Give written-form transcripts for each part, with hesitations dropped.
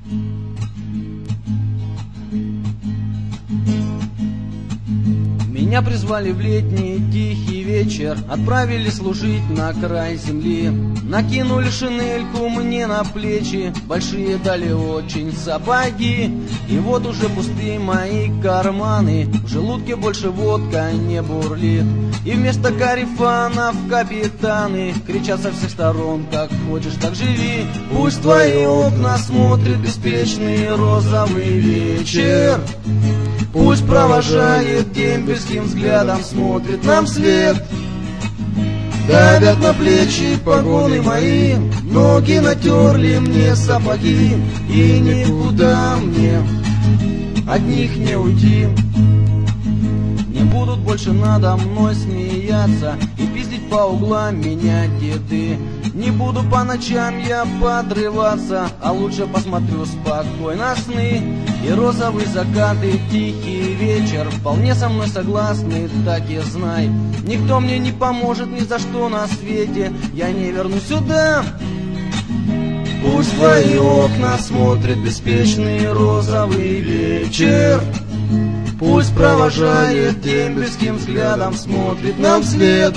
Меня призвали в летний тихий вечер, отправили служить на край земли. Накинули шинельку мне на плечи, большие дали очень сапоги. И вот уже пустые мои карманы, в желудке больше водка не бурлит. И вместо карифанов капитаны кричат со всех сторон: как хочешь, так живи. Пусть твои окна смотрит беспечный розовый вечер, пусть провожает дембельским взглядом, смотрит нам вслед. Давят на плечи погоны мои, ноги натерли мне сапоги, и никуда мне от них не уйти. Не будут больше надо мной смеяться и пиздить по углам меня деды. Не буду по ночам я подрываться, а лучше посмотрю спокойно сны. И розовый закат, и тихий вечер вполне со мной согласны, так и знай. Никто мне не поможет ни за что на свете, я не вернусь сюда. Пусть твои окна смотрит беспечный розовый вечер, пусть провожает дембельским взглядом, смотрит нам вслед.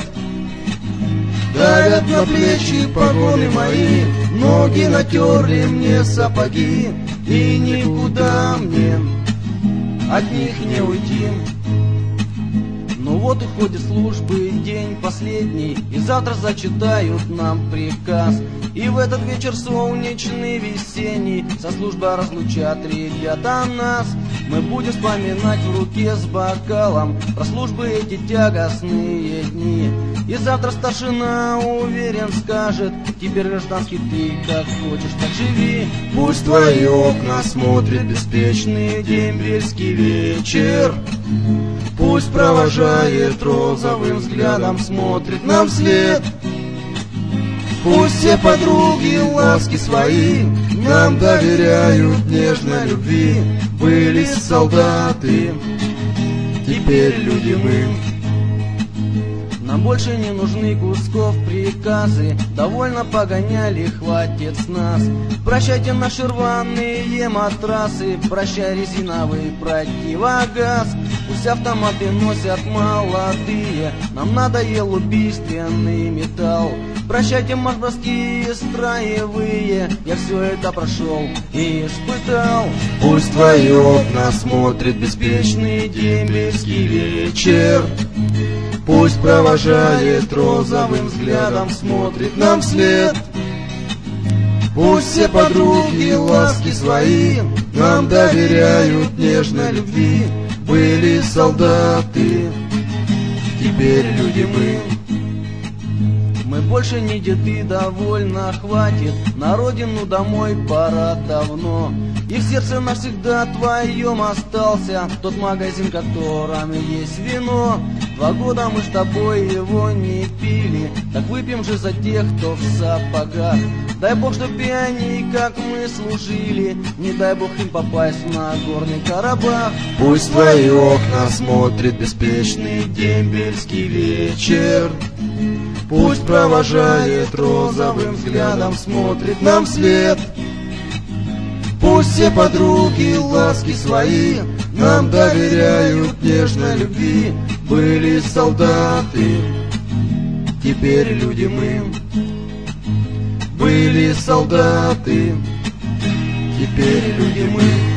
Давят на плечи погоны мои, ноги натерли мне сапоги, и никуда мне от них не уйти. Ну вот уходит службы день последний, и завтра зачитают нам приказ. И в этот вечер солнечный весенний со службы разлучат ребята нас. Мы будем вспоминать в руке с бокалом про службы эти тягостные дни. И завтра старшина, уверен, скажет: теперь, гражданский, ты как хочешь, так живи. Пусть твои окна смотрит беспечный дембельский вечер, пусть провожает розовым взглядом, смотрит нам вслед. Пусть все подруги ласки свои нам доверяют нежной любви. Были солдаты, теперь люди мы. Нам больше не нужны кусков приказы, довольно погоняли, хватит с нас. Прощайте наши рваные матрасы, прощай резиновый противогаз. Пусть автоматы носят молодые, нам надоел убийственный металл. Прощайте маршрутские строевые, я все это прошел и испытал. Пусть твои окна смотрит беспечный дембельский вечер, пусть провожает розовым взглядом, смотрит нам вслед. Пусть все подруги ласки свои нам доверяют нежной любви. Были солдаты, теперь люди мы. Мы больше не деды, довольно хватит, на родину домой пора давно. И в сердце навсегда твоем остался тот магазин, в котором есть вино. 2 года мы с тобой его не пили, так выпьем же за тех, кто в сапогах. Дай Бог, чтоб и они, как мы, служили, не дай Бог им попасть на горный Карабах. Пусть твои окна смотрит беспечный дембельский вечер, пусть провожает розовым взглядом, смотрит нам вслед. Пусть все подруги ласки свои нам доверяют нежной любви. Были солдаты, теперь люди мы. Были солдаты, теперь люди мы.